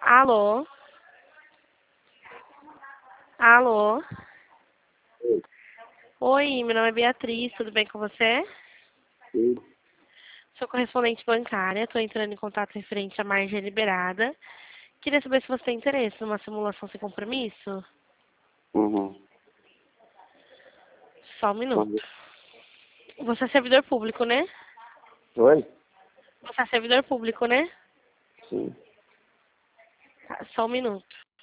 Alô? Alô? Oi, Oi, meu nome é Beatriz, tudo bem com você? sim. Sou correspondente bancária, estou entrando em contato referente à margem liberada. Queria saber se você tem interesse numa simulação sem compromisso. Uhum. Só um minuto. Quando- Você é servidor público, né? Oi? Você é servidor público, né? Sim. Tá, só um minuto.